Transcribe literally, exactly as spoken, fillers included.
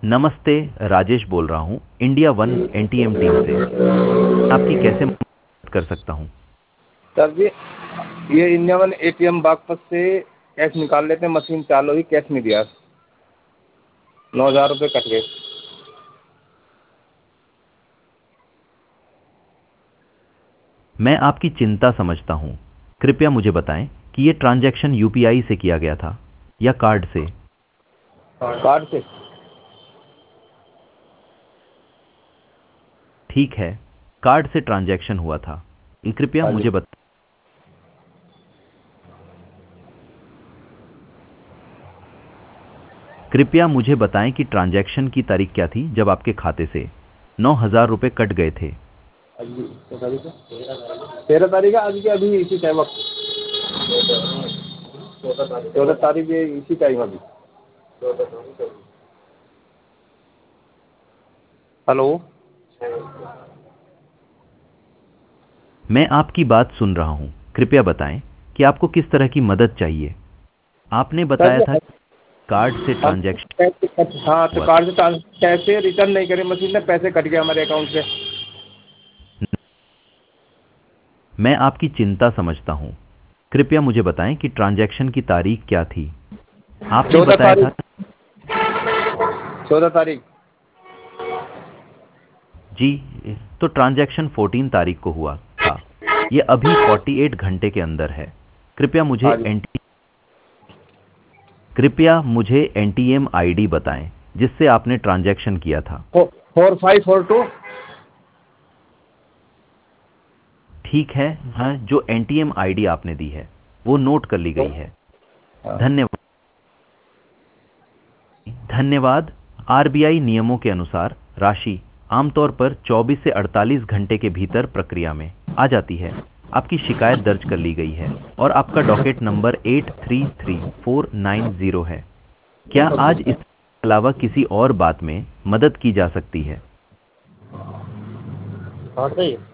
नमस्ते, राजेश बोल रहा हूँ इंडिया वन एनटीएम टीम से। आपकी कैसे मदद कर सकता हूँ? सर जी, ये इंडिया वन एटीएम बागपत से कैश निकाल लेते हैं, मशीन चालू हुई, कैश नहीं दिया, नौ हज़ार रुपये कट गए। मैं आपकी चिंता समझता हूँ। कृपया मुझे बताएं कि ये ट्रांजैक्शन यूपीआई से किया गया था या कार्ड से? कार्ड से। ठीक है, कार्ड से ट्रांजैक्शन हुआ था। ये कृपया हाँ जी। मुझे बता कृपया मुझे बताएं कि ट्रांजैक्शन की तारीख क्या थी जब आपके खाते से नौ हजार रुपये कट गए थे? अभी क्या तारीख है? तेरह तारीख है, आज की अभी इसी टाइम वक्त। चौदह तारीख है, इसी टाइम अभी। हेलो। मैं आपकी बात सुन रहा हूँ। कृपया बताएं कि आपको किस तरह की मदद चाहिए। आपने सर बताया जी, था कि कार्ड से हम ट्रांजैक्शन पैसे कट, हाँ तो हुआ था। कार्ड से ट्रांस- पैसे रिटर्न नहीं करे मशीन ने, पैसे कट गए हमारे अकाउंट से। मैं आपकी चिंता समझता हूँ। कृपया मुझे बताएं कि ट्रांजैक्शन की तारीख क्या थी? आपने चौदह बताया था। तारीख चौदह तारीख। जी, तो ट्रांजैक्शन चौदह तारीख को हुआ था। ये अभी अड़तालीस घंटे के अंदर है। कृपया मुझे हाँ जी। एनटी कृपया मुझे एनटीएम आईडी बताएं जिससे आपने ट्रांजैक्शन किया था। Four five four two. ठीक है, हाँ, जो एनटीएम आईडी आपने दी है वो नोट कर ली गई है। हाँ। धन्यवाद। धन्यवाद। आरबीआई नियमों के अनुसार राशि आमतौर पर चौबीस से अड़तालीस घंटे के भीतर प्रक्रिया में आ जाती है। आपकी शिकायत दर्ज कर ली गई है और आपका docket number eight three three four nine zero है। क्या आज इसके अलावा किसी और बात में मदद की जा सकती है? हाँ सही है।